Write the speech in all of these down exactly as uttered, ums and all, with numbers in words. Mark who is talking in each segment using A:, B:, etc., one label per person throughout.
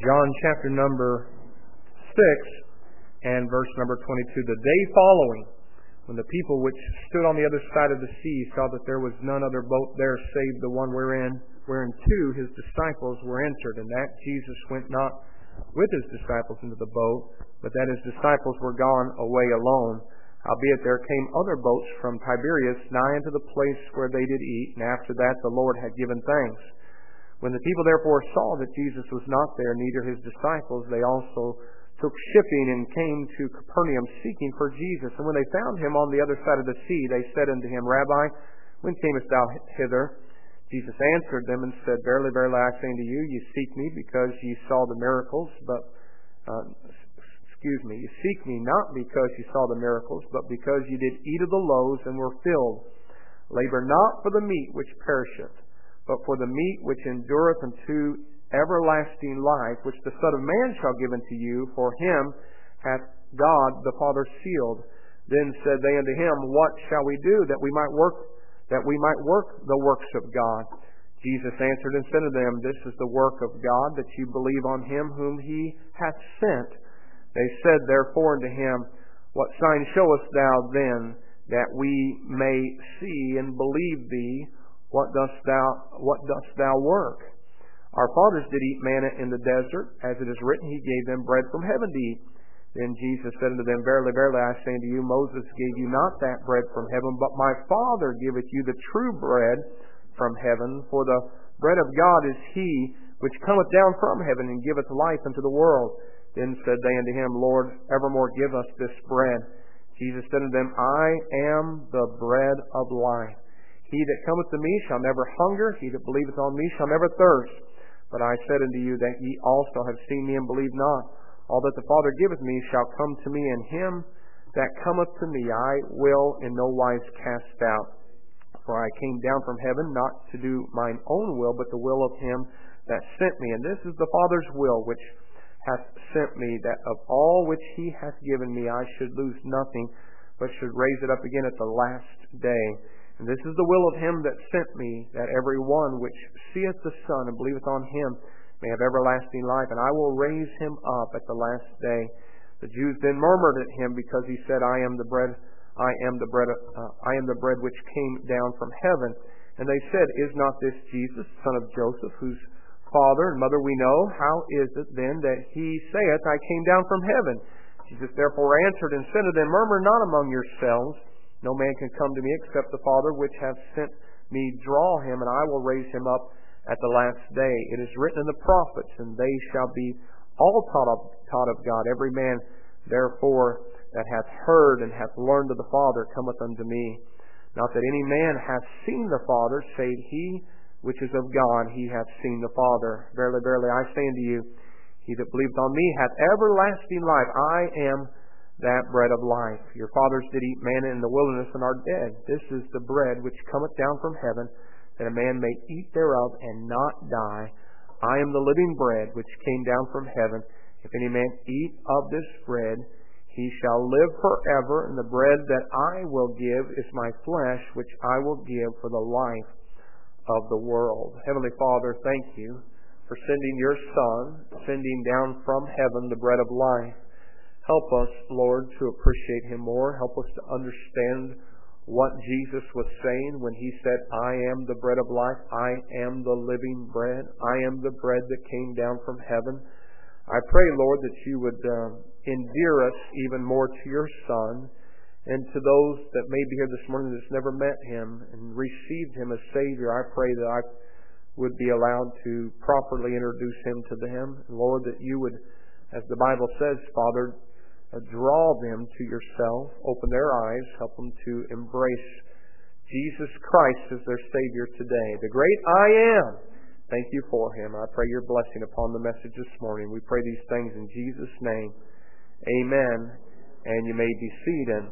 A: John chapter number six and verse number twenty-two. The day following, when the people which stood on the other side of the sea saw that there was none other boat there save the one wherein, wherein two his disciples were entered, and that Jesus went not with his disciples into the boat, but that his disciples were gone away alone. Howbeit there came other boats from Tiberias nigh unto the place where they did eat, and after that the Lord had given thanks. When the people therefore saw that Jesus was not there, neither his disciples, they also took shipping and came to Capernaum seeking for Jesus. And when they found him on the other side of the sea, they said unto him, Rabbi, when camest thou hither? Jesus answered them and said, Verily, verily, I say unto you, ye seek me because ye saw the miracles, but, uh, excuse me, ye seek me not because ye saw the miracles, but because ye did eat of the loaves and were filled. Labor not for the meat which perisheth, but for the meat which endureth unto everlasting life, which the Son of Man shall give unto you, for him hath God the Father sealed. Then said they unto him, What shall we do that we might work that we might work the works of God? Jesus answered and said to them, This is the work of God, that you believe on him whom he hath sent. They said therefore unto him, What sign showest thou then, that we may see and believe thee? What dost thou what dost thou work? Our fathers did eat manna in the desert, as it is written, He gave them bread from heaven to eat. Then Jesus said unto them, Verily, verily, I say unto you, Moses gave you not that bread from heaven, but my Father giveth you the true bread from heaven. For the bread of God is He which cometh down from heaven, and giveth life unto the world. Then said they unto him, Lord, evermore give us this bread. Jesus said unto them, I am the bread of life. He that cometh to me shall never hunger, he that believeth on me shall never thirst. But I said unto you that ye also have seen me and believe not. All that the Father giveth me shall come to me, and him that cometh to me I will in no wise cast out. For I came down from heaven not to do mine own will, but the will of him that sent me. And this is the Father's will which hath sent me, that of all which he hath given me I should lose nothing, but should raise it up again at the last day. And this is the will of him that sent me, that every one which seeth the Son and believeth on him may have everlasting life, and I will raise him up at the last day. The Jews then murmured at him, because he said, I am the bread, I am the bread, uh, I am the bread which came down from heaven. And they said, Is not this Jesus, son of Joseph, whose father and mother we know? How is it then that he saith, I came down from heaven? Jesus therefore answered and said to them, Murmur not among yourselves. No man can come to me except the Father which hath sent me draw him, and I will raise him up at the last day. It is written in the prophets, and they shall be all taught of, taught of God. Every man, therefore, that hath heard and hath learned of the Father cometh unto me. Not that any man hath seen the Father, save he which is of God, he hath seen the Father. Verily, verily, I say unto you, he that believeth on me hath everlasting life. I am that bread of life. Your fathers did eat manna in the wilderness and are dead. This is the bread which cometh down from heaven, that a man may eat thereof and not die. I am the living bread which came down from heaven. If any man eat of this bread, he shall live forever. And the bread that I will give is my flesh, which I will give for the life of the world. Heavenly Father, thank you for sending your Son, sending down from heaven the bread of life. Help us, Lord, to appreciate him more. Help us to understand what Jesus was saying when he said, I am the bread of life. I am the living bread. I am the bread that came down from heaven. I pray, Lord, that you would uh, endear us even more to your Son, and to those that may be here this morning that's never met him and received him as Savior. I pray that I would be allowed to properly introduce him to them. Lord, that you would, as the Bible says, Father, Uh, draw them to yourself, open their eyes, help them to embrace Jesus Christ as their Savior today. The great I am. Thank you for him. I pray your blessing upon the message this morning. We pray these things in Jesus' name. Amen. And you may be seated.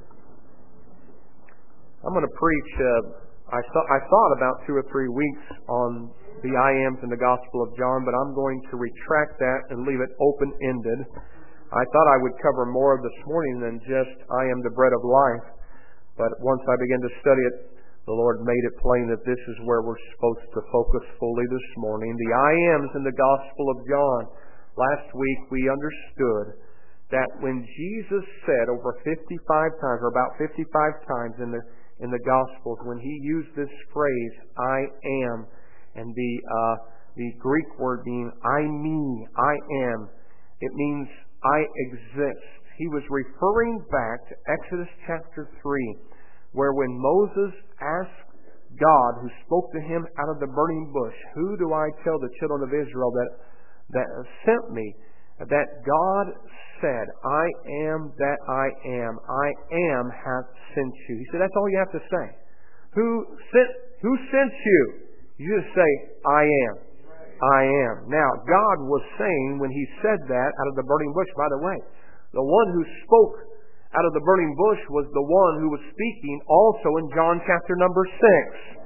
A: I'm going to preach, uh, I, th- I thought about two or three weeks on the I ams in the Gospel of John, but I'm going to retract that and leave it open-ended. I thought I would cover more this morning than just I am the bread of life. But once I began to study it, the Lord made it plain that this is where we're supposed to focus fully this morning. The I ams in the Gospel of John Last week we understood that when Jesus said over fifty-five times, or about fifty-five times in the in the Gospels, when He used this phrase, I am, and the uh, the Greek word being I me, I am, it means I exist. He was referring back to Exodus chapter three, where when Moses asked God, who spoke to him out of the burning bush, who do I tell the children of Israel that that sent me? That God said, I am that I am. I am hath sent you. He said, that's all you have to say. Who sent, who sent you? You just say, I am. I am. Now, God was saying when He said that out of the burning bush, by the way, the one who spoke out of the burning bush was the one who was speaking also in John chapter number six.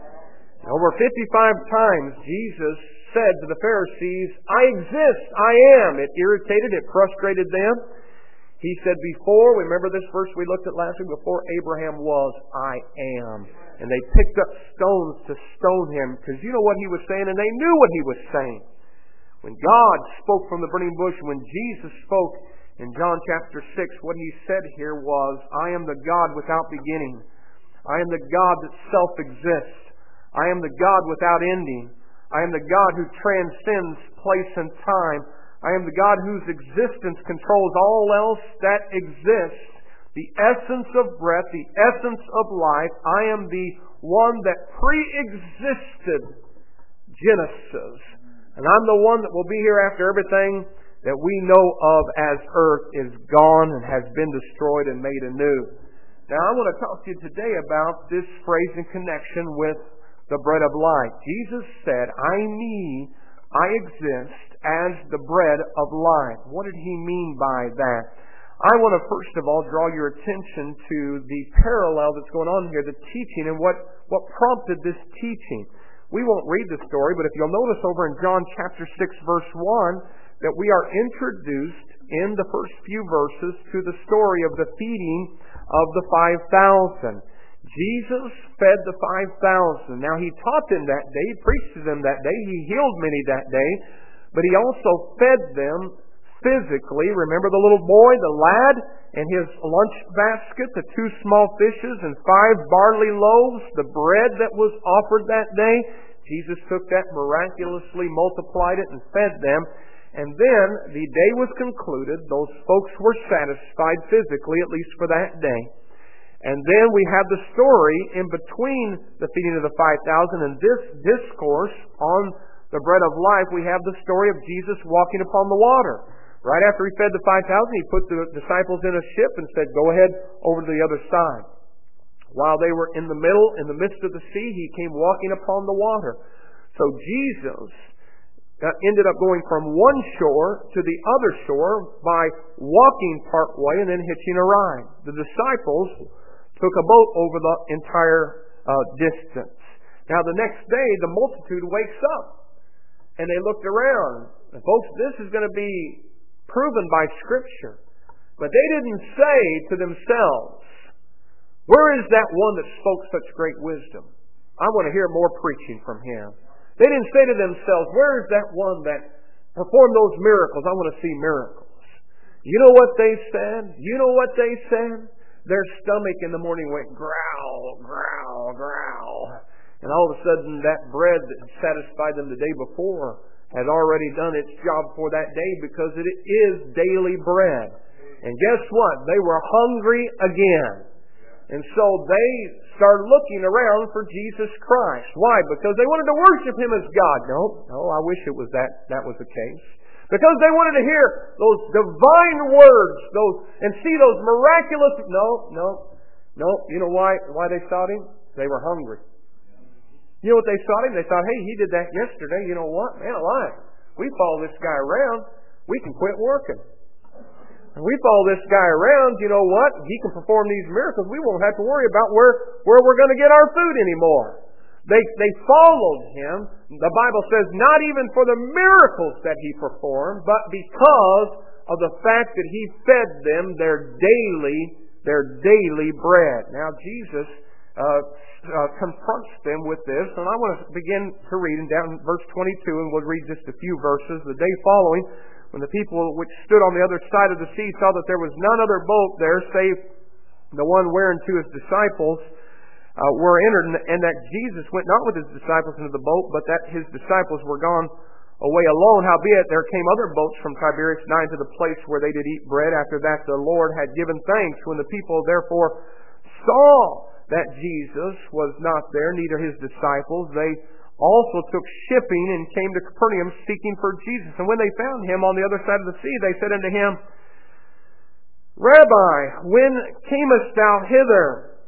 A: And over fifty-five times, Jesus said to the Pharisees, I exist, I am. It irritated, it frustrated them. He said before, remember this verse we looked at last week, before Abraham was, I am. And they picked up stones to stone Him, because you know what He was saying, and they knew what He was saying. When God spoke from the burning bush, when Jesus spoke in John chapter six, what He said here was, I am the God without beginning. I am the God that self-exists. I am the God without ending. I am the God who transcends place and time. I am the God whose existence controls all else that exists. The essence of breath, the essence of life. I am the one that pre-existed Genesis. And I'm the one that will be here after everything that we know of as earth is gone and has been destroyed and made anew. Now I want to talk to you today about this phrase in connection with the bread of life. Jesus said, I me, I exist as the bread of life. What did He mean by that? I want to first of all draw your attention to the parallel that's going on here, the teaching, and what, what prompted this teaching. We won't read the story, but if you'll notice over in John chapter six verse one, that we are introduced in the first few verses to the story of the feeding of the five thousand. Jesus fed the five thousand. Now He taught them that day, He preached to them that day, He healed many that day, but He also fed them physically. Remember the little boy, the lad, and his lunch basket, the two small fishes and five barley loaves, the bread that was offered that day. Jesus took that, miraculously multiplied it and fed them. And then the day was concluded. Those folks were satisfied physically, at least for that day. And then we have the story in between the feeding of the five thousand and this discourse on the bread of life. We have the story of Jesus walking upon the water. Right after He fed the five thousand, He put the disciples in a ship and said, go ahead over to the other side. While they were in the middle, in the midst of the sea, He came walking upon the water. So Jesus ended up going from one shore to the other shore by walking part way and then hitching a ride. The disciples took a boat over the entire uh, distance. Now the next day, the multitude wakes up and they looked around. And folks, this is going to be proven by Scripture. But they didn't say to themselves, where is that one that spoke such great wisdom? I want to hear more preaching from him. They didn't say to themselves, where is that one that performed those miracles? I want to see miracles. You know what they said? You know what they said? Their stomach in the morning went growl, growl, growl. And all of a sudden that bread that satisfied them the day before had already done its job for that day, because it is daily bread. And guess what? They were hungry again. And so they started looking around for Jesus Christ. Why? Because they wanted to worship Him as God. No, no, I wish it was that that was the case. Because they wanted to hear those divine words, those and see those miraculous. No, no, no. You know why? Why they sought Him? They were hungry. You know what they sought Him? They thought, hey, He did that yesterday. You know what? Man alive. We follow this guy around, we can quit working. And we follow this guy around, you know what? He can perform these miracles. We won't have to worry about where, where we're going to get our food anymore. They, they followed Him. The Bible says not even for the miracles that He performed, but because of the fact that He fed them their daily, their daily bread. Now Jesus uh, uh, confronts them with this, and I want to begin to read in down in verse twenty-two, and we'll read just a few verses. The day following, when the people which stood on the other side of the sea saw that there was none other boat there save the one wherein two of his disciples uh, were entered, and, and that Jesus went not with his disciples into the boat, but that his disciples were gone away alone. Howbeit there came other boats from Tiberias nigh to the place where they did eat bread, after that the Lord had given thanks. When the people therefore saw that Jesus was not there, neither his disciples, they also took shipping and came to Capernaum seeking for Jesus. And when they found him on the other side of the sea, they said unto him, Rabbi, when camest thou hither?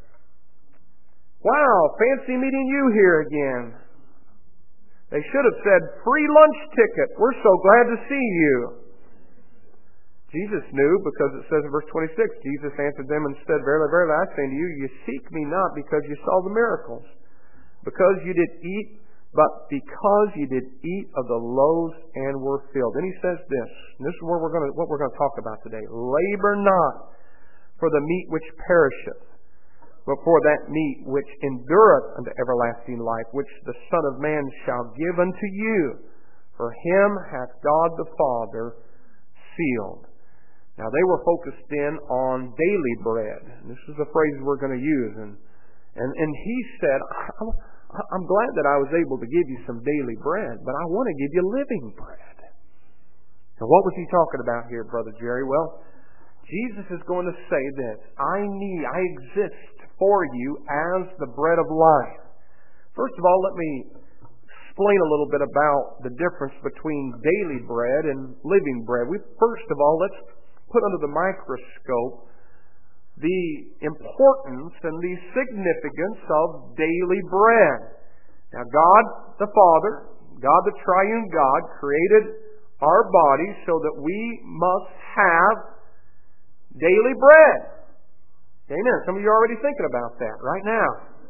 A: Wow, fancy meeting you here again. They should have said, free lunch ticket. We're so glad to see you. Jesus knew, because it says in verse twenty-six, Jesus answered them and said, Verily, verily, I say unto you, you seek me not because you saw the miracles, because you did eat, but because you did eat of the loaves and were filled. Then he says this, and this is where we're going to, what we're going to talk about today. Labor not for the meat which perisheth, but for that meat which endureth unto everlasting life, which the Son of Man shall give unto you. For him hath God the Father sealed. Now they were focused in on daily bread. And this is the phrase we're going to use. And, and, and he said, I'm, I'm glad that I was able to give you some daily bread, but I want to give you living bread. Now what was he talking about here, Brother Jerry? Well, Jesus is going to say this, I need, I exist for you as the bread of life. First of all, let me explain a little bit about the difference between daily bread and living bread. We, first of all, let's put under the microscope the importance and the significance of daily bread. Now, God the Father, God the Triune God, created our bodies so that we must have daily bread. Amen. Some of you are already thinking about that right now.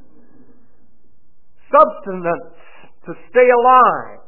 A: Substance to stay alive.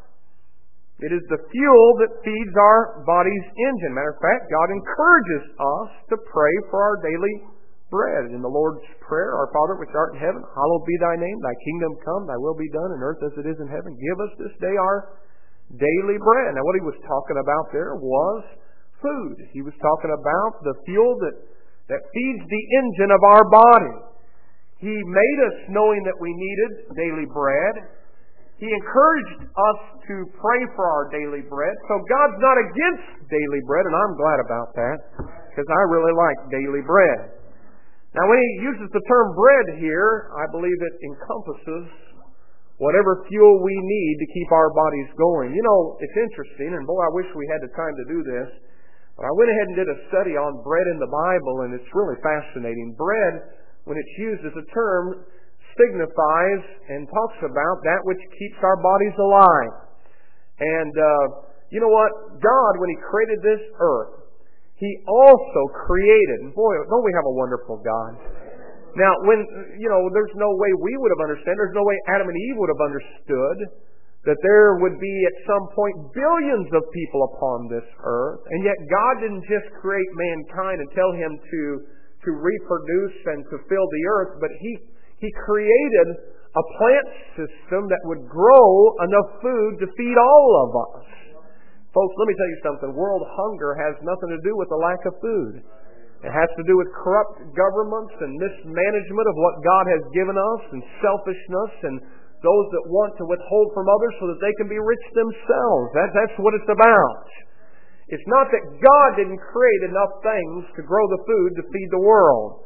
A: It is the fuel that feeds our body's engine. Matter of fact, God encourages us to pray for our daily bread. In the Lord's Prayer, Our Father which art in heaven, hallowed be thy name, thy kingdom come, thy will be done in earth as it is in heaven. Give us this day our daily bread. Now what he was talking about there was food. He was talking about the fuel that, that feeds the engine of our body. He made us knowing that we needed daily bread. He encouraged us to pray for our daily bread. So God's not against daily bread, and I'm glad about that, because I really like daily bread. Now when he uses the term bread here, I believe it encompasses whatever fuel we need to keep our bodies going. You know, it's interesting, and boy, I wish we had the time to do this, but I went ahead and did a study on bread in the Bible, and it's really fascinating. Bread, when it's used as a term, signifies and talks about that which keeps our bodies alive. And uh, you know what? God, when He created this earth, He also created, and boy, don't we have a wonderful God? Now, when, you know, there's no way we would have understood, there's no way Adam and Eve would have understood that there would be at some point billions of people upon this earth, and yet God didn't just create mankind and tell him to, to reproduce and to fill the earth, but He He created a plant system that would grow enough food to feed all of us. Folks, let me tell you something. World hunger has nothing to do with the lack of food. It has to do with corrupt governments and mismanagement of what God has given us, and selfishness, and those that want to withhold from others so that they can be rich themselves. That, that's what it's about. It's not that God didn't create enough things to grow the food to feed the world.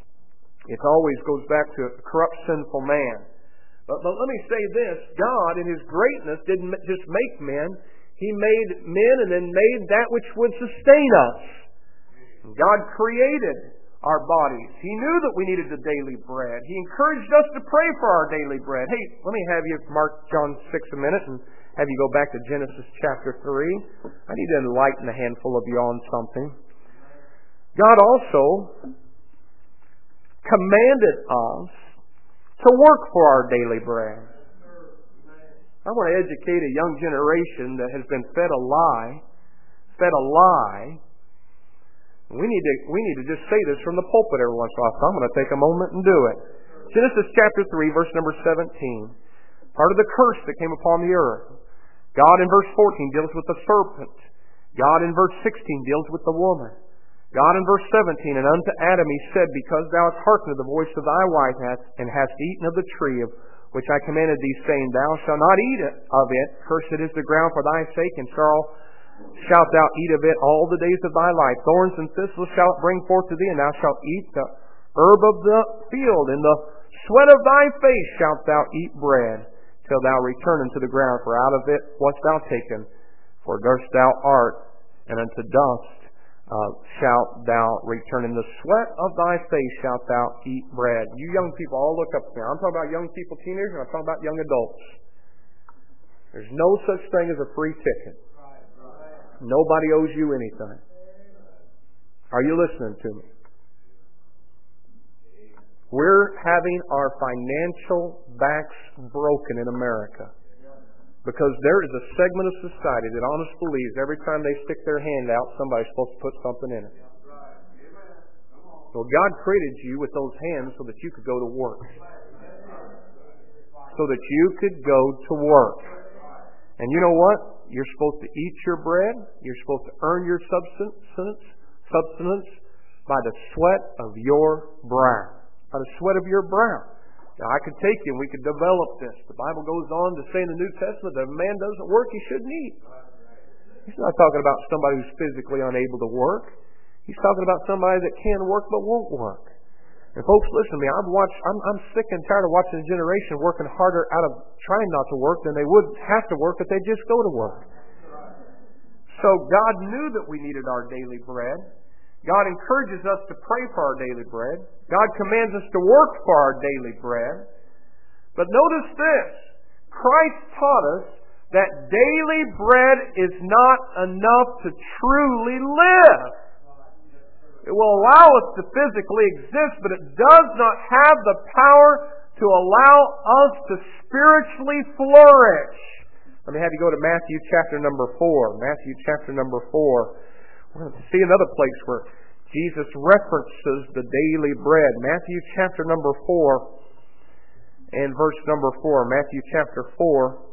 A: It always goes back to a corrupt, sinful man. But, but let me say this. God, in His greatness, didn't just make men. He made men and then made that which would sustain us. God created our bodies. He knew that we needed the daily bread. He encouraged us to pray for our daily bread. Hey, let me have you mark John six a minute and have you go back to Genesis chapter three. I need to enlighten a handful of you on something. God also commanded us to work for our daily bread. I want to educate a young generation that has been fed a lie, fed a lie. We need to we need to just say this from the pulpit every once in a while. So I'm going to take a moment and do it. Genesis chapter three, verse number seventeen. Part of the curse that came upon the earth. God in verse fourteen deals with the serpent. God in verse sixteen deals with the woman. God in verse seventeen, and unto Adam he said, because thou hast hearkened to the voice of thy wife, and hast eaten of the tree of which I commanded thee, saying, Thou shalt not eat of it, cursed is the ground for thy sake, and sorrow shalt thou eat of it all the days of thy life. Thorns and thistles shall it bring forth to thee, and thou shalt eat the herb of the field. In the sweat of thy face shalt thou eat bread, till thou return unto the ground, for out of it wast thou taken. For dust thou art, and unto dust uh, shalt thou return. In the sweat of thy face shalt thou eat bread. You young people all look up here. I'm talking about young people, teenagers, and I'm talking about young adults. There's no such thing as a free ticket. Nobody owes you anything. Are you listening to me? We're having our financial backs broken in America because there is a segment of society that honestly believes every time they stick their hand out, somebody's supposed to put something in it. Well, God created you with those hands so that you could go to work. So that you could go to work. And you know what? You're supposed to eat your bread. You're supposed to earn your substance, substance by the sweat of your brow. By the sweat of your brow. Now, I could take you and we could develop this. The Bible goes on to say in the New Testament that if a man doesn't work, he shouldn't eat. He's not talking about somebody who's physically unable to work. He's talking about somebody that can work but won't work. And folks, listen to me. I've watched. I'm, I'm sick and tired of watching a generation working harder out of trying not to work than they would have to work if they just go to work. So God knew that we needed our daily bread. God encourages us to pray for our daily bread. God commands us to work for our daily bread. But notice this. Christ taught us that daily bread is not enough to truly live. It will allow us to physically exist, but it does not have the power to allow us to spiritually flourish. Let me have you go to Matthew chapter number four. Matthew chapter number four. We're going to see another place where Jesus references the daily bread. Matthew chapter number four and verse number four. Matthew chapter four.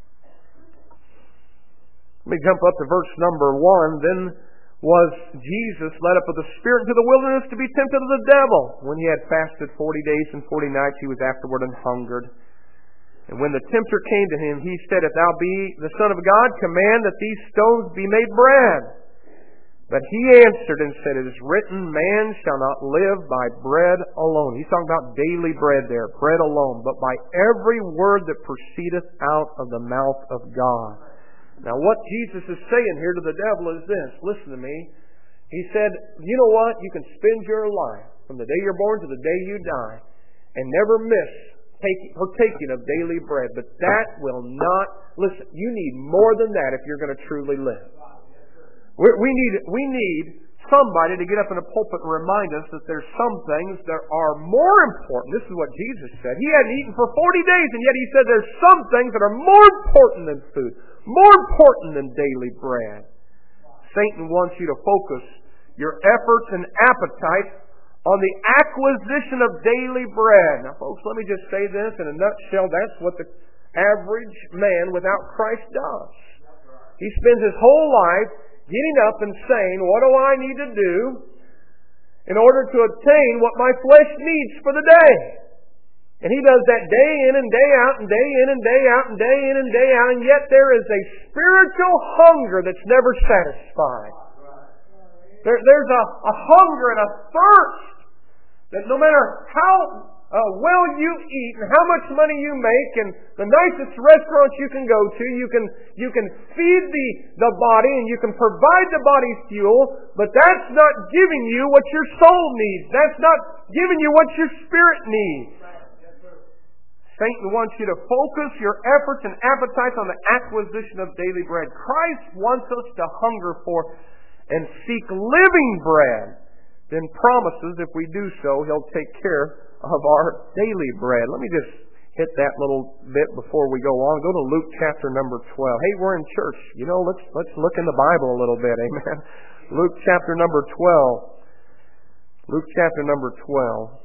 A: Let me jump up to verse number one. Then was Jesus led up of the Spirit into the wilderness to be tempted of the devil. When he had fasted forty days and forty nights, he was afterward an hungered. And when the tempter came to him, he said, If thou be the Son of God, command that these stones be made bread. But he answered and said, It is written, Man shall not live by bread alone. He's talking about daily bread there, bread alone, but by every word that proceedeth out of the mouth of God. Now what Jesus is saying here to the devil is this. Listen to me. He said, you know what? You can spend your life from the day you're born to the day you die and never miss taking, partaking of daily bread. But that will not, listen, you need more than that if you're going to truly live. We, we need we need somebody to get up in a pulpit and remind us that there's some things that are more important. This is what Jesus said. He hadn't eaten for forty days, and yet he said there's some things that are more important than food, more important than daily bread. Satan wants you to focus your efforts and appetite on the acquisition of daily bread. Now, folks, let me just say this in a nutshell. That's what the average man without Christ does. He spends his whole life getting up and saying, what do I need to do in order to obtain what my flesh needs for the day? And he does that day in and day out and day in and day out and day in and day out, and yet there is a spiritual hunger that's never satisfied. There, there's a, a hunger and a thirst that no matter how Uh, well you eat and how much money you make and the nicest restaurants you can go to, you can you can feed the, the body and you can provide the body fuel, but that's not giving you what your soul needs. That's not giving you what your spirit needs. Satan wants you to focus your efforts and appetites on the acquisition of daily bread. Christ wants us to hunger for and seek living bread. Then promises if we do so, He'll take care of our daily bread. Let me just hit that little bit before we go on. Go to Luke chapter number twelve. Hey, we're in church. You know, let's let's look in the Bible a little bit. Amen. Luke chapter number twelve. Luke chapter number twelve.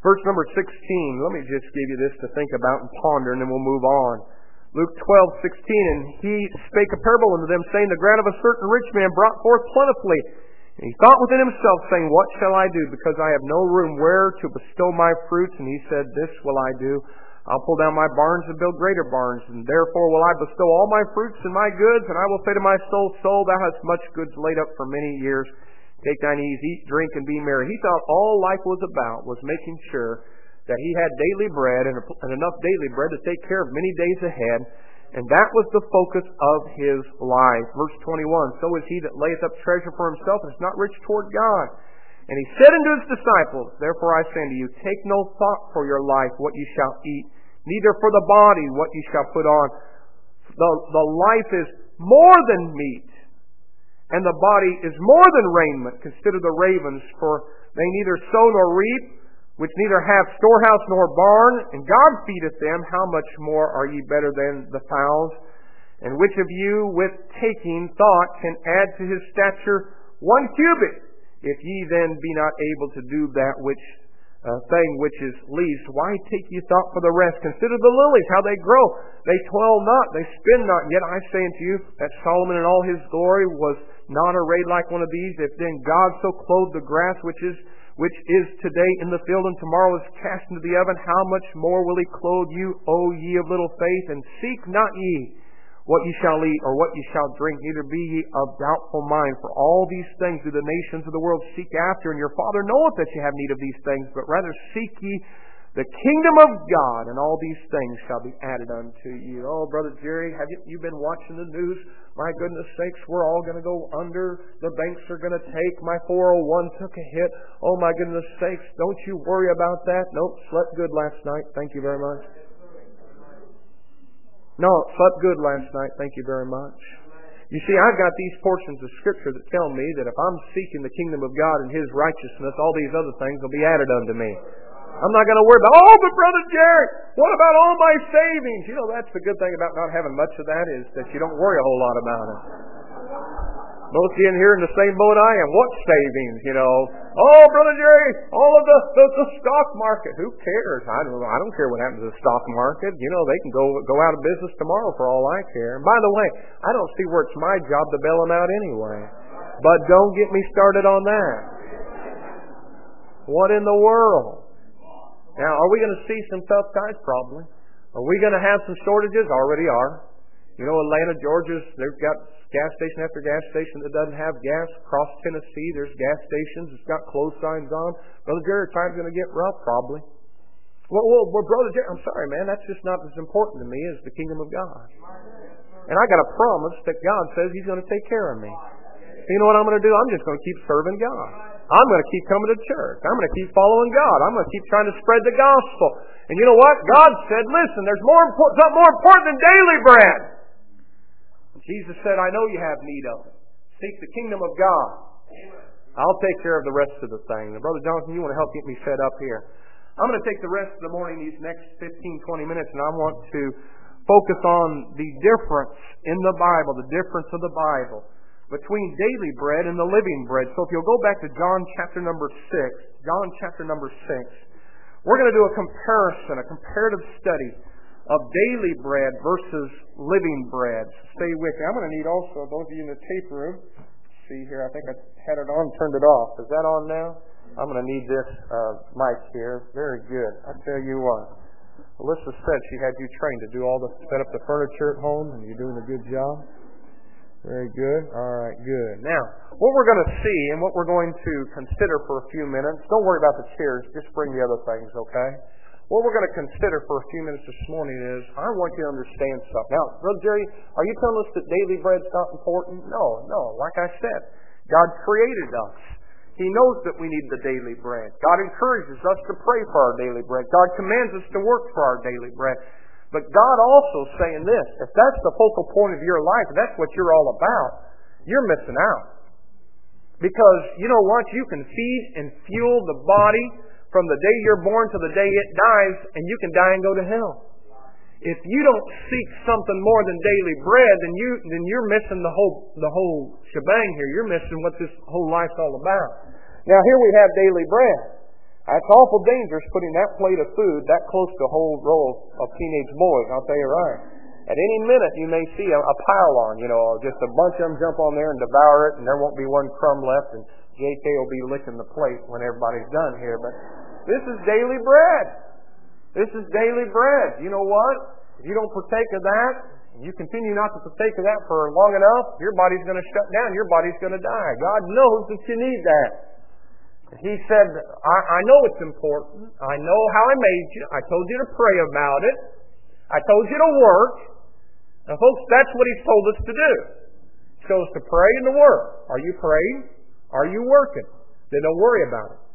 A: Verse number sixteen, let me just give you this to think about and ponder, and then we'll move on. Luke twelve sixteen, and he spake a parable unto them, saying, the ground of a certain rich man brought forth plentifully. And he thought within himself, saying, what shall I do, because I have no room where to bestow my fruits? And he said, this will I do. I'll pull down my barns and build greater barns, and therefore will I bestow all my fruits and my goods, and I will say to my soul, soul, thou hast much goods laid up for many years. Take thine ease, eat, drink, and be merry. He thought all life was about was making sure that he had daily bread and enough daily bread to take care of many days ahead. And that was the focus of his life. Verse twenty-one, so is he that layeth up treasure for himself and is not rich toward God. And he said unto his disciples, therefore I say unto you, take no thought for your life, what ye shall eat, neither for the body, what ye shall put on. The, the life is more than meat, and the body is more than raiment. Consider the ravens, for they neither sow nor reap, which neither have storehouse nor barn, and God feedeth them. How much more are ye better than the fowls? And which of you, with taking thought, can add to his stature one cubit? If ye then be not able to do that which uh, thing which is least, why take ye thought for the rest? Consider the lilies, how they grow. They toil not, they spin not. Yet I say unto you, that Solomon in all his glory was not arrayed like one of these. If then God so clothed the grass which is which is today in the field and tomorrow is cast into the oven, how much more will he clothe you, O ye of little faith? And seek not ye what ye shall eat or what ye shall drink, neither be ye of doubtful mind. For all these things do the nations of the world seek after, and your Father knoweth that ye have need of these things. But rather seek ye the kingdom of God, and all these things shall be added unto you. Oh, Brother Jerry, have you, you been watching the news? My goodness sakes, we're all going to go under. The banks are going to take. My four oh one took a hit. Oh, my goodness sakes, don't you worry about that. Nope, slept good last night. Thank you very much. No, slept good last night. Thank you very much. You see, I've got these portions of Scripture that tell me that if I'm seeking the kingdom of God and His righteousness, all these other things will be added unto me. I'm not going to worry about, oh, but Brother Jerry, what about all my savings? You know, that's the good thing about not having much of that is that you don't worry a whole lot about it. Most of you in here in the same boat I am. What savings, you know? Oh, Brother Jerry, all of the, the, the stock market. Who cares? I don't I don't care what happens to the stock market. You know, they can go go out of business tomorrow for all I care. And by the way, I don't see where it's my job to bail them out anyway. But don't get me started on that. What in the world? Now, are we going to see some tough times? Probably. Are we going to have some shortages? Already are. You know, Atlanta, Georgia's, they've got gas station after gas station that doesn't have gas. Across Tennessee, there's gas stations that's got close signs on. Brother Jerry, time's going to get rough, probably. Well, well, well, Brother Jerry, I'm sorry, man. That's just not as important to me as the kingdom of God. And I got a promise that God says He's going to take care of me. So you know what I'm going to do? I'm just going to keep serving God. I'm going to keep coming to church. I'm going to keep following God. I'm going to keep trying to spread the gospel. And you know what? God said, listen, there's more important, something more important than daily bread. And Jesus said, I know you have need of it. Seek the kingdom of God. I'll take care of the rest of the thing. And Brother Johnson, you want to help get me set up here. I'm going to take the rest of the morning, these next fifteen, twenty minutes, and I want to focus on the difference in the Bible, the difference of the Bible between daily bread and the living bread. So if you'll go back to John chapter number six, John chapter number six, we're going to do a comparison, a comparative study of daily bread versus living bread. So stay with me. I'm going to need also, those of you in the tape room, see here, I think I had it on, turned it off. Is that on now? I'm going to need this uh, mic here. Very good. I tell you what, Alyssa said she had you trained to do all the, set up the furniture at home, and you're doing a good job. Very good. All right, good. Now, what we're going to see and what we're going to consider for a few minutes, don't worry about the chairs, just bring the other things, okay? What we're going to consider for a few minutes this morning is, I want you to understand something. Now, Brother Jerry, are you telling us that daily bread's not important? No, no. Like I said, God created us. He knows that we need the daily bread. God encourages us to pray for our daily bread. God commands us to work for our daily bread. But God also saying this, if that's the focal point of your life, if that's what you're all about, you're missing out. Because, you know what, you can feed and fuel the body from the day you're born to the day it dies, and you can die and go to hell. If you don't seek something more than daily bread, then you then you're missing the whole the whole shebang here. You're missing what this whole life's all about. Now here we have daily bread. It's awful dangerous putting that plate of food that close to a whole row of teenage boys, I'll tell you right. At any minute you may see a, a pile on, you know, just a bunch of them jump on there and devour it, and there won't be one crumb left, and J K will be licking the plate when everybody's done here. But this is daily bread. This is daily bread. You know what? If you don't partake of that, you continue not to partake of that for long enough, your body's going to shut down. Your body's going to die. God knows that you need that. He said, I, I know it's important. I know how I made you. I told you to pray about it. I told you to work. Now, folks, that's what He's told us to do. He told us to pray and to work. Are you praying? Are you working? Then don't worry about it.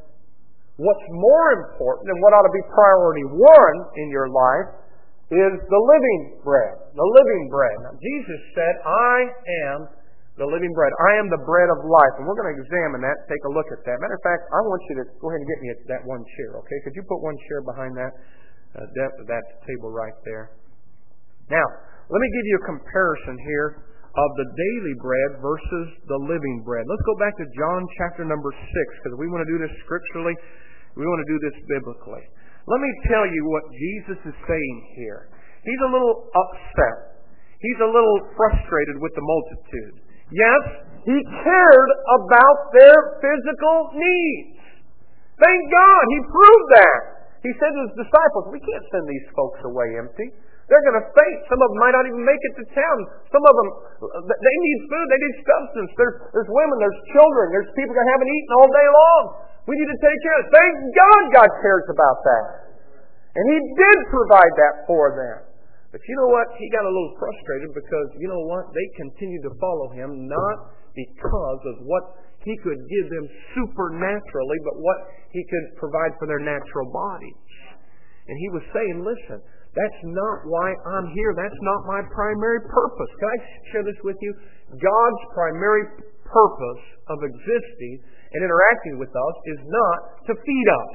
A: What's more important and what ought to be priority one in your life is the living bread. The living bread. Now, Jesus said, I am the living bread. I am the bread of life. And we're going to examine that, take a look at that. Matter of fact, I want you to go ahead and get me that one chair, okay? Could you put one chair behind that, uh, that, that table right there? Now, let me give you a comparison here of the daily bread versus the living bread. Let's go back to John chapter number six, because we want to do this scripturally. We want to do this biblically. Let me tell you what Jesus is saying here. He's a little upset. He's a little frustrated with the multitude. Yes, He cared about their physical needs. Thank God, He proved that. He said to His disciples, we can't send these folks away empty. They're going to faint. Some of them might not even make it to town. Some of them, they need food. They need substance. There's, there's women. There's children. There's people that haven't eaten all day long. We need to take care of it. Thank God God cares about that. And He did provide that for them. But you know what? He got a little frustrated because, you know what? They continued to follow Him not because of what He could give them supernaturally, but what He could provide for their natural bodies. And He was saying, listen, that's not why I'm here. That's not my primary purpose. Can I share this with you? God's primary purpose of existing and interacting with us is not to feed us.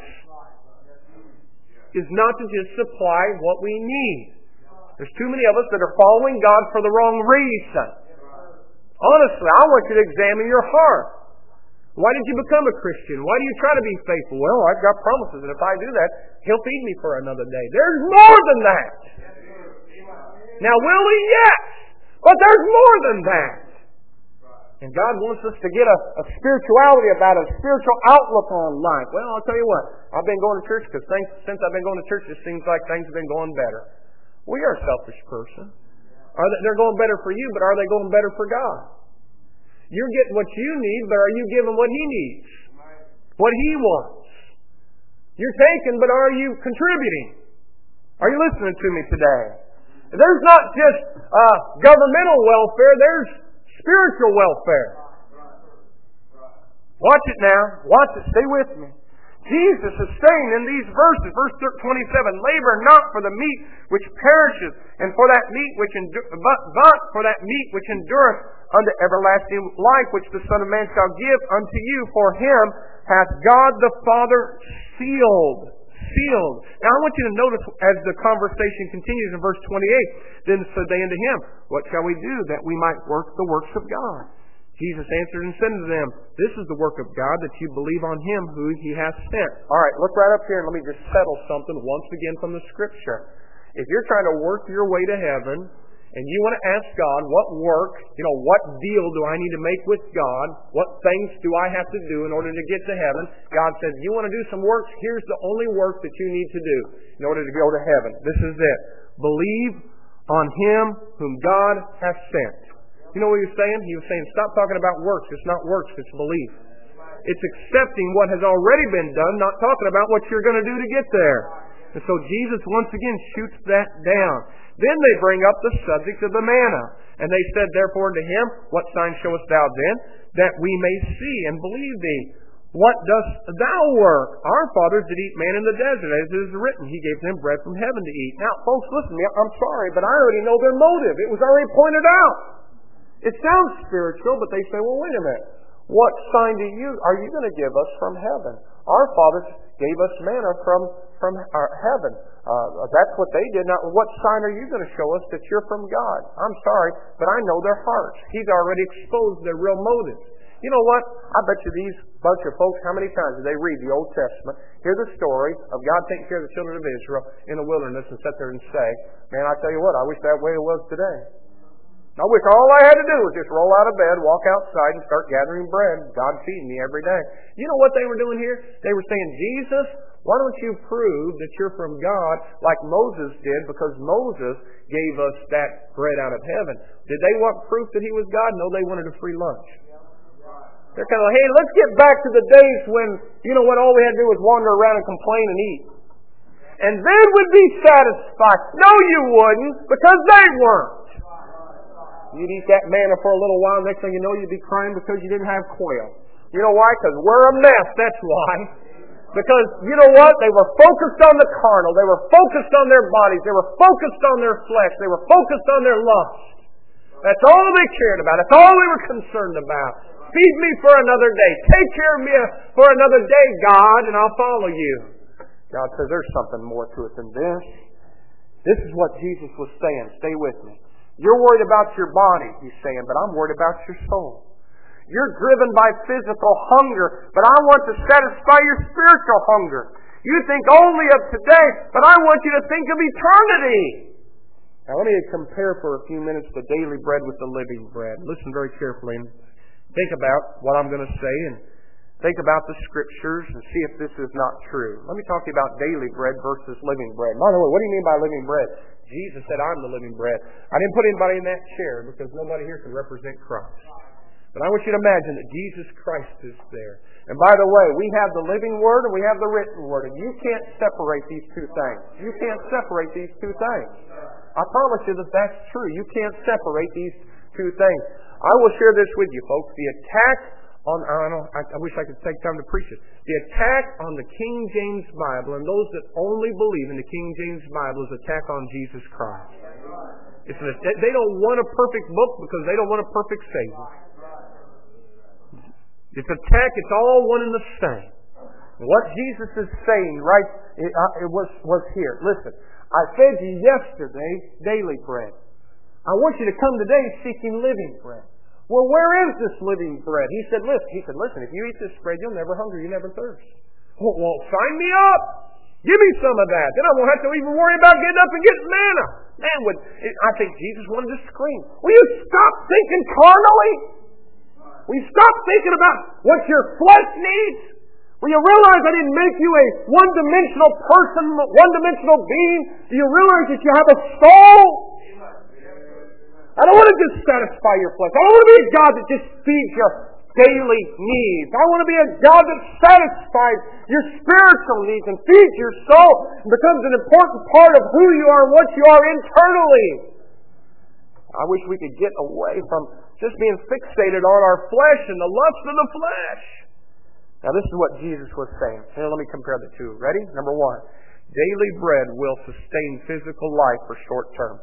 A: Is not to just supply what we need. There's too many of us that are following God for the wrong reason. Honestly, I want you to examine your heart. Why did you become a Christian? Why do you try to be faithful? Well, I've got promises, and if I do that, He'll feed me for another day. There's more than that. Now, will He? Yes. But there's more than that. And God wants us to get a, a spirituality about it, a spiritual outlook on life. Well, I'll tell you what. I've been going to church because since I've been going to church, it seems like things have been going better. We are a selfish person. Are they, they're going better for you, but are they going better for God? You're getting what you need, but are you giving what He needs? What He wants? You're taking, but are you contributing? Are you listening to me today? There's not just uh, governmental welfare, there's spiritual welfare. Watch it now. Watch it. Stay with me. Jesus is saying in these verses, verse twenty-seven, labor not for the meat which perishes, and for that meat which endu- but, but for that meat which endureth unto everlasting life, which the Son of Man shall give unto you. For Him hath God the Father sealed. Sealed. Now I want you to notice as the conversation continues in verse twenty-eight, then said they unto Him, what shall we do that we might work the works of God? Jesus answered and said unto them, this is the work of God, that you believe on Him who He hath sent. All right, look right up here and let me just settle something once again from the Scripture. If you're trying to work your way to heaven, and you want to ask God, what work, you know, what deal do I need to make with God? What things do I have to do in order to get to heaven? God says, you want to do some works? Here's the only work that you need to do in order to go to heaven. This is it. Believe on Him whom God hath sent. You know what he was saying? He was saying, stop talking about works. It's not works, it's belief. It's accepting what has already been done, not talking about what you're going to do to get there. And so Jesus once again shoots that down. Then they bring up the subject of the manna. And they said, therefore, unto him, what sign showest thou then, that we may see and believe thee? What dost thou work? Our fathers did eat manna in the desert, as it is written, He gave them bread from heaven to eat. Now, folks, listen to me. I'm sorry, but I already know their motive. It was already pointed out. It sounds spiritual, but they say, well, wait a minute. What sign do you are you going to give us from heaven? Our fathers gave us manna from, from our heaven. Uh, that's what they did. Now, what sign are you going to show us that you're from God? I'm sorry, but I know their hearts. He's already exposed their real motives.
B: You know what? I bet you these bunch of folks, how many times do they read the Old Testament, hear the story of God taking care of the children of Israel in the wilderness and sit there and say, man, I tell you what, I wish that way it was today. I wish all I had to do was just roll out of bed, walk outside, and start gathering bread. God feeding me every day. You know what they were doing here? They were saying, Jesus, why don't you prove that you're from God like Moses did, because Moses gave us that bread out of heaven. Did they want proof that he was God? No, they wanted a free lunch. They're kind of like, hey, let's get back to the days when, you know what, all we had to do was wander around and complain and eat. And then we'd be satisfied. No, you wouldn't, because they weren't. You'd eat that manna for a little while, next thing you know, you'd be crying because you didn't have quail. You know why? Because we're a mess, that's why. Because, you know what? They were focused on the carnal. They were focused on their bodies. They were focused on their flesh. They were focused on their lust. That's all they cared about. That's all they were concerned about. Feed me for another day. Take care of me for another day, God, and I'll follow you. God says there's something more to it than this. This is what Jesus was saying. Stay with me. You're worried about your body, he's saying, but I'm worried about your soul. You're driven by physical hunger, but I want to satisfy your spiritual hunger. You think only of today, but I want you to think of eternity. Now let me compare for a few minutes the daily bread with the living bread. Listen very carefully and think about what I'm going to say and think about the Scriptures and see if this is not true. Let me talk to you about daily bread versus living bread. By the way, what do you mean by living bread? Jesus said, I'm the living bread. I didn't put anybody in that chair because nobody here can represent Christ. But I want you to imagine that Jesus Christ is there. And by the way, we have the living Word and we have the written Word. And you can't separate these two things. You can't separate these two things. I promise you that that's true. You can't separate these two things. I will share this with you, folks. The attack on, I, don't know, I, I wish I could take time to preach it. The attack on the King James Bible and those that only believe in the King James Bible is attack on Jesus Christ. It's an, they don't want a perfect book because they don't want a perfect Savior. It's attack, it's all one and the same. What Jesus is saying, right, it, uh, it was, was here. Listen, I fed you yesterday daily bread. I want you to come today seeking living bread. Well, where is this living bread? He said, listen, he said, listen, if you eat this bread, you'll never hunger, you never thirst. Well, well, sign me up. Give me some of that. Then I won't have to even worry about getting up and getting manna. Man, would, I think Jesus wanted to scream. Will you stop thinking carnally? Will you stop thinking about what your flesh needs? Will you realize I didn't make you a one-dimensional person, one-dimensional being? Do you realize that you have a soul? I don't want to just satisfy your flesh. I don't want to be a God that just feeds your daily needs. I want to be a God that satisfies your spiritual needs and feeds your soul and becomes an important part of who you are and what you are internally. I wish we could get away from just being fixated on our flesh and the lust of the flesh. Now this is what Jesus was saying. Here, let me compare the two. Ready? Number one, daily bread will sustain physical life for short term.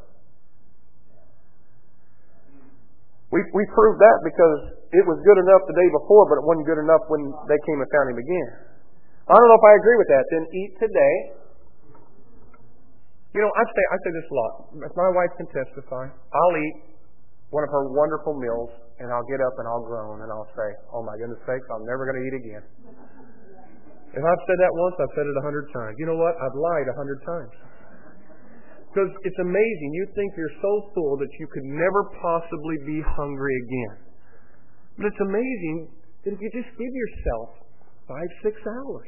B: We we proved that because it was good enough the day before, but it wasn't good enough when they came and found him again. I don't know if I agree with that. Then eat today. You know, I say I say this a lot. If my wife can testify, I'll eat one of her wonderful meals, and I'll get up and I'll groan and I'll say, "Oh my goodness sakes, I'm never going to eat again." If I've said that once, I've said it a hundred times. You know what? I've lied a hundred times. Because it's amazing. You think you're so full that you could never possibly be hungry again. But it's amazing that if you just give yourself five, six hours.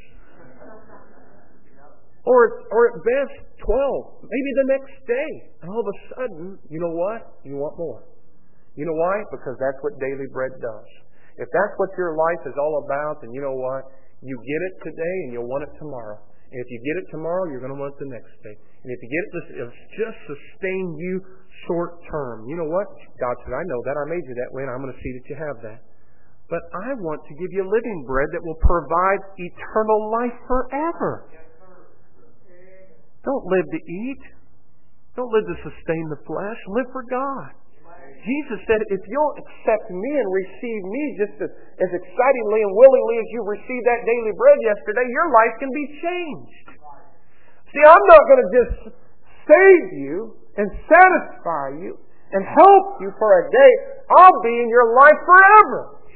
B: Or, or at best, twelve. Maybe the next day. And all of a sudden, you know what? You want more. You know why? Because that's what daily bread does. If that's what your life is all about, then you know what? You get it today and you'll want it tomorrow. And if you get it tomorrow, you're going to want it the next day. And if you get it, it'll just sustain you short term. You know what? God said, I know that. I made you that way, and I'm going to see that you have that. But I want to give you living bread that will provide eternal life forever. Don't live to eat. Don't live to sustain the flesh. Live for God. Jesus said, if you'll accept me and receive me just as, as excitingly and willingly as you received that daily bread yesterday, your life can be changed. See, I'm not going to just save you and satisfy you and help you for a day. I'll be in your life forever.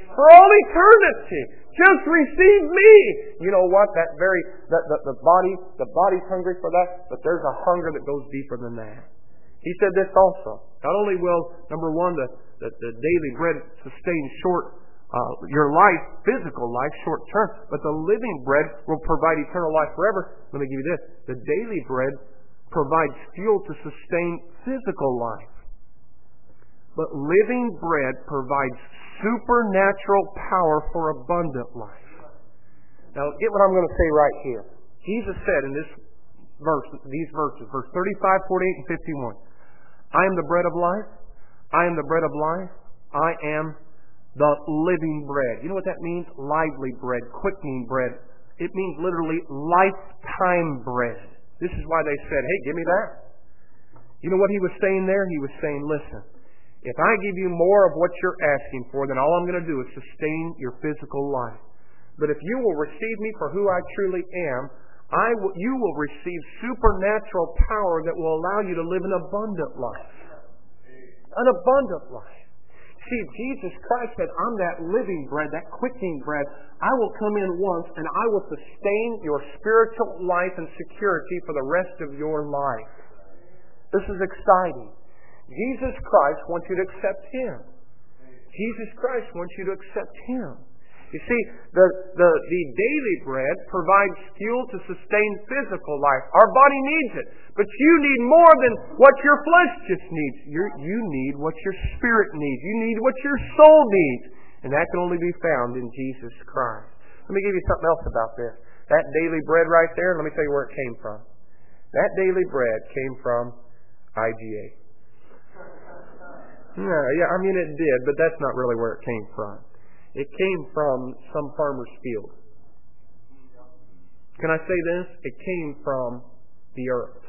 B: For all eternity. Just receive me. You know what? That very, the, the, the body, the body's hungry for that, but there's a hunger that goes deeper than that. He said this also. Not only will, number one, the, the, the daily bread sustain short, uh, your life, physical life, short term, but the living bread will provide eternal life forever. Let me give you this. The daily bread provides fuel to sustain physical life. But living bread provides supernatural power for abundant life. Now, get what I'm going to say right here. Jesus said in this verse, these verses, verse thirty-five, forty-eight, and fifty-one, I am the bread of life. I am the bread of life. I am the living bread. You know what that means? Lively bread, quickening bread. It means literally lifetime bread. This is why they said, hey, give me that. You know what he was saying there? He was saying, listen, if I give you more of what you're asking for, then all I'm going to do is sustain your physical life. But if you will receive me for who I truly am, I will, you will receive supernatural power that will allow you to live an abundant life. An abundant life. See, Jesus Christ said, I'm that living bread, that quickening bread. I will come in once and I will sustain your spiritual life and security for the rest of your life. This is exciting. Jesus Christ wants you to accept Him. Jesus Christ wants you to accept Him. You see, the, the, the daily bread provides fuel to sustain physical life. Our body needs it. But you need more than what your flesh just needs. You're, you need what your spirit needs. You need what your soul needs. And that can only be found in Jesus Christ. Let me give you something else about this. That daily bread right there, let me tell you where it came from. That daily bread came from I G A. No, yeah, I mean it did, but that's not really where it came from. It came from some farmer's field. Can I say this? It came from the earth.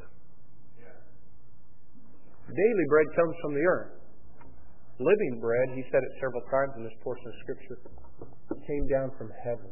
B: Daily bread comes from the earth. Living bread, he said it several times in this portion of Scripture, came down from heaven.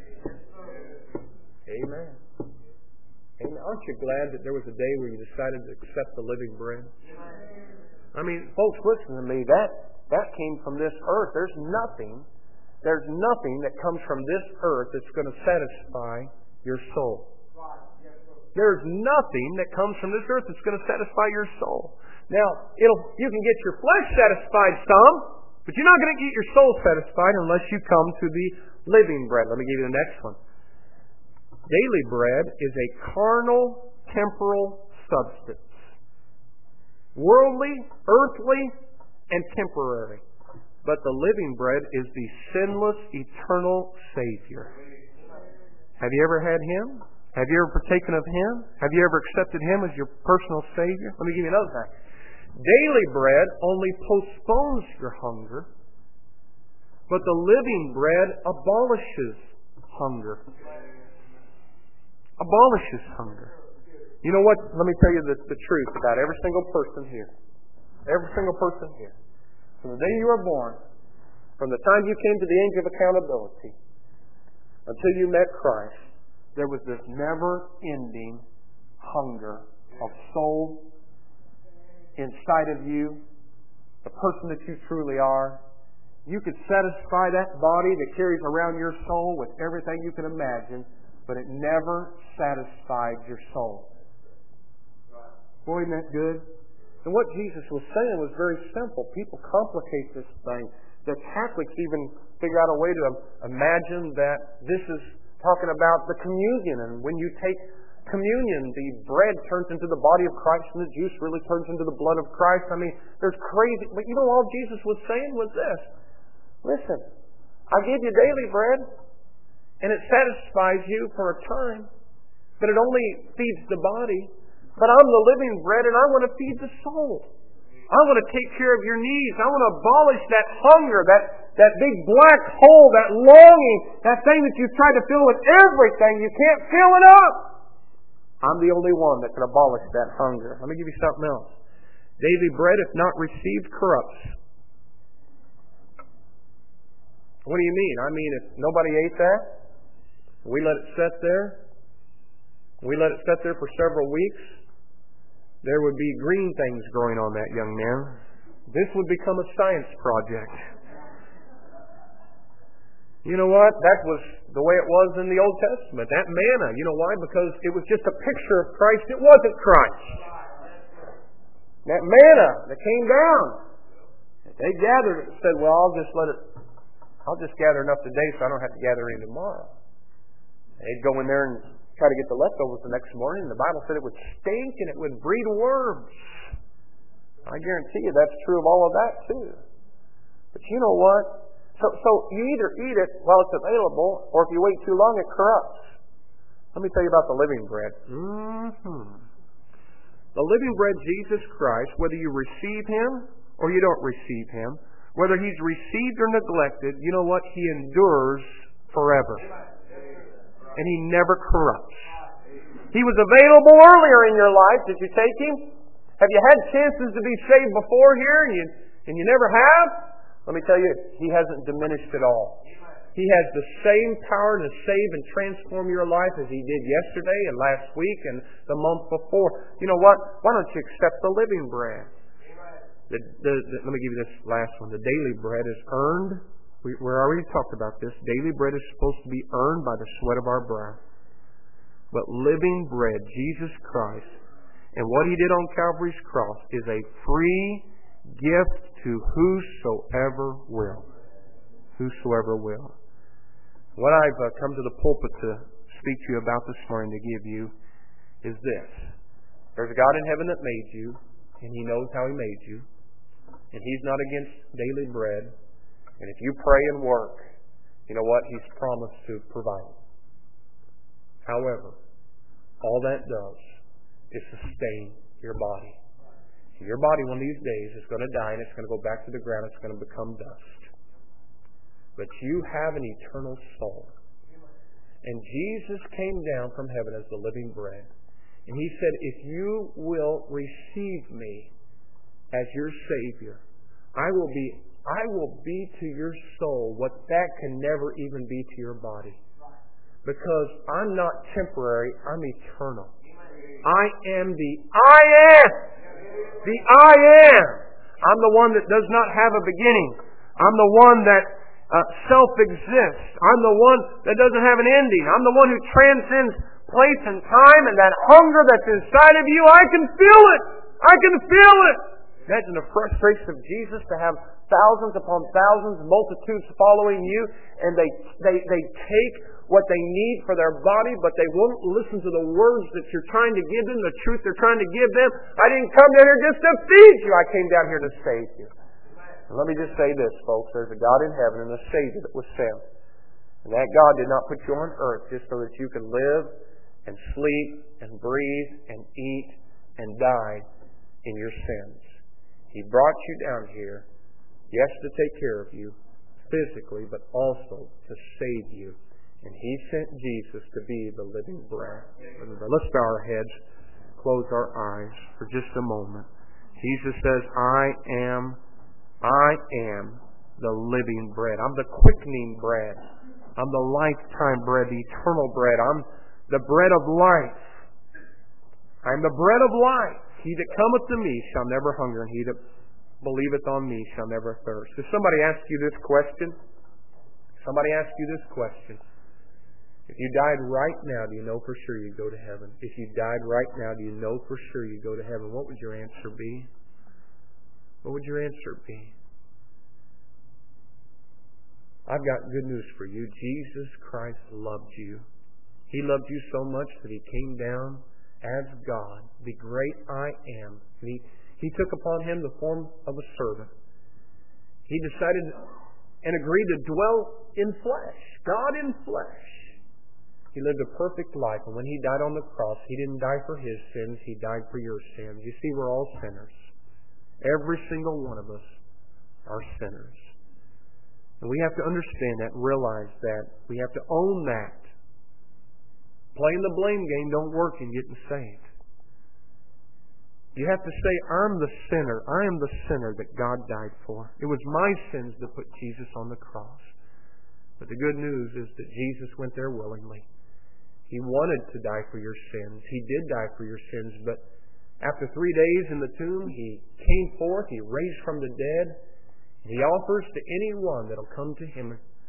B: Amen. Amen. Aren't you glad that there was a day where you decided to accept the living bread? I mean, folks, listen to me. That that came from this earth. There's nothing, there's nothing that comes from this earth that's going to satisfy your soul. There's nothing that comes from this earth that's going to satisfy your soul. Now, it'll you can get your flesh satisfied some, but you're not going to get your soul satisfied unless you come to the living bread. Let me give you the next one. Daily bread is a carnal, temporal substance. Worldly, earthly, and temporary. But the living bread is the sinless, eternal Savior. Have you ever had Him? Have you ever partaken of Him? Have you ever accepted Him as your personal Savior? Let me give you another thing. Daily bread only postpones your hunger, but the living bread abolishes hunger. Abolishes hunger. You know what? Let me tell you the, the truth about every single person here. Every single person here. From the day you were born, from the time you came to the age of accountability, until you met Christ, there was this never-ending hunger of soul inside of you, the person that you truly are. You could satisfy that body that carries around your soul with everything you can imagine, but it never satisfied your soul. Boy, isn't that good? And what Jesus was saying was very simple. People complicate this thing. The Catholics even figure out a way to imagine that this is talking about the communion. And when you take communion, the bread turns into the body of Christ and the juice really turns into the blood of Christ. I mean, there's crazy. But you know, all Jesus was saying was this. Listen, I give you daily bread, and it satisfies you for a time, but it only feeds the body. But I'm the living bread, and I want to feed the soul. I want to take care of your needs. I want to abolish that hunger, that, that big black hole, that longing, that thing that you've tried to fill with everything. You can't fill it up. I'm the only one that can abolish that hunger. Let me give you something else. Daily bread, if not received, corrupts. What do you mean? I mean, if nobody ate that, we let it sit there, we let it sit there for several weeks, there would be green things growing on that, young man. This would become a science project. You know what? That was the way it was in the Old Testament. That manna. You know why? Because it was just a picture of Christ. It wasn't Christ. That manna that came down. They gathered it and said, well, I'll just let it, I'll just gather enough today so I don't have to gather any tomorrow. They'd go in there and try to get the leftovers the next morning. And the Bible said it would stink and it would breed worms. I guarantee you that's true of all of that too. But you know what? So, so you either eat it while it's available, or if you wait too long, it corrupts. Let me tell you about the living bread. Mm-hmm. The living bread, Jesus Christ, whether you receive Him or you don't receive Him, whether He's received or neglected, you know what? He endures forever. And He never corrupts. He was available earlier in your life. Did you take Him? Have you had chances to be saved before here and you, and you never have? Let me tell you, He hasn't diminished at all. He has the same power to save and transform your life as He did yesterday and last week and the month before. You know what? Why don't you accept the living bread? The, the, the, let me give you this last one. The daily bread is earned. We, we already talked about this. Daily bread is supposed to be earned by the sweat of our brow. But living bread, Jesus Christ, and what He did on Calvary's cross is a free gift to whosoever will. Whosoever will. What I've uh, come to the pulpit to speak to you about this morning, to give you, is this. There's a God in heaven that made you, and He knows how He made you. And He's not against daily bread. And if you pray and work, you know what? He's promised to provide. However, all that does is sustain your body. Your body one of these days is going to die and it's going to go back to the ground. It's going to become dust. But you have an eternal soul. And Jesus came down from heaven as the living bread. And He said, if you will receive me as your Savior, I will be, I will be to your soul what that can never even be to your body. Because I'm not temporary, I'm eternal. I am the I am. The I am. I'm the one that does not have a beginning. I'm the one that uh, self-exists. I'm the one that doesn't have an ending. I'm the one who transcends place and time, and that hunger that's inside of you, I can feel it. I can feel it. Imagine the frustration of Jesus to have thousands upon thousands, multitudes following you, and they they they take what they need for their body, but they won't listen to the words that you're trying to give them, the truth they're trying to give them. I didn't come down here just to feed you. I came down here to save you. And let me just say this, folks. There's a God in heaven and a Savior that was sent. And that God did not put you on earth just so that you could live and sleep and breathe and eat and die in your sins. He brought you down here, yes, to take care of you physically, but also to save you. And He sent Jesus to be the living bread. Let's bow our heads, close our eyes for just a moment. Jesus says, I am, I am the living bread. I'm the quickening bread. I'm the lifetime bread, the eternal bread. I'm the bread of life. I'm the bread of life. He that cometh to me shall never hunger, and he that believeth on me shall never thirst. If somebody asks you this question, somebody asks you this question, if you died right now, do you know for sure you'd go to heaven? If you died right now, do you know for sure you'd go to heaven? What would your answer be? What would your answer be? I've got good news for you. Jesus Christ loved you. He loved you so much that He came down as God, the great I am. And he, he took upon Him the form of a servant. He decided and agreed to dwell in flesh, God in flesh. He lived a perfect life, and when He died on the cross, He didn't die for His sins, He died for your sins. You see, we're all sinners. Every single one of us are sinners. And we have to understand that, realize that. We have to own that. Playing the blame game don't work in getting saved. You have to say, I'm the sinner. I am the sinner that God died for. It was my sins that put Jesus on the cross. But the good news is that Jesus went there willingly. He wanted to die for your sins. He did die for your sins, but after three days in the tomb, He came forth. He raised from the dead. And He offers to anyone that will come to Him.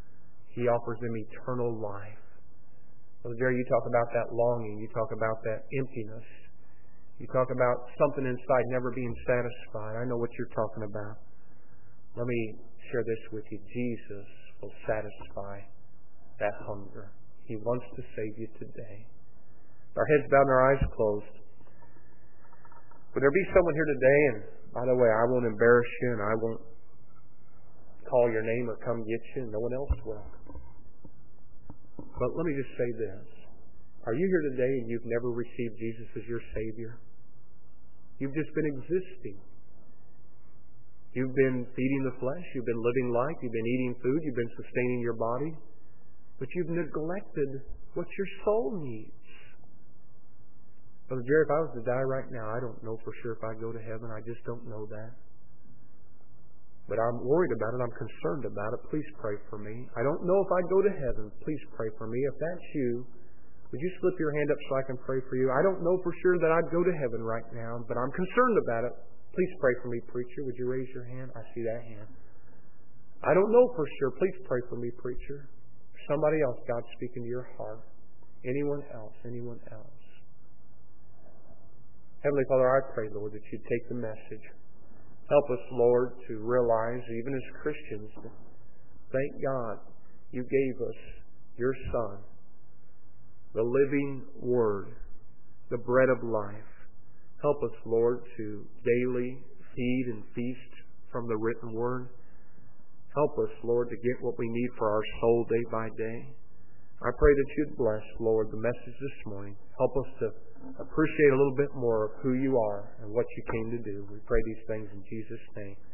A: He offers them eternal life. Brother Jerry, you talk about that longing. You talk about that emptiness. You talk about something inside never being satisfied. I know what you're talking about. Let me share this with you. Jesus will satisfy that hunger. He wants to save you today. Our heads bowed and our eyes closed. Would there be someone here today, and by the way, I won't embarrass you and I won't call your name or come get you, and no one else will. But let me just say this. Are you here today and you've never received Jesus as your Savior? You've just been existing. You've been feeding the flesh. You've been living life. You've been eating food. You've been sustaining your body. But you've neglected what your soul needs. Brother Jerry, if I was to die right now, I don't know for sure if I'd go to heaven. I just don't know that. But I'm worried about it. I'm concerned about it. Please pray for me. I don't know if I'd go to heaven. Please pray for me. If that's you, would you slip your hand up so I can pray for you? I don't know for sure that I'd go to heaven right now, but I'm concerned about it. Please pray for me, preacher. Would you raise your hand? I see that hand. I don't know for sure. Please pray for me, preacher. Somebody else, God speaking to your heart. Anyone else? Anyone else? Heavenly Father, I pray, Lord, that you'd take the message. Help us, Lord, to realize, even as Christians, that thank God you gave us your Son, the living Word, the bread of life. Help us, Lord, to daily feed and feast from the written Word. Help us, Lord, to get what we need for our soul day by day. I pray that you'd bless, Lord, the message this morning. Help us to appreciate a little bit more of who you are and what you came to do. We pray these things in Jesus' name.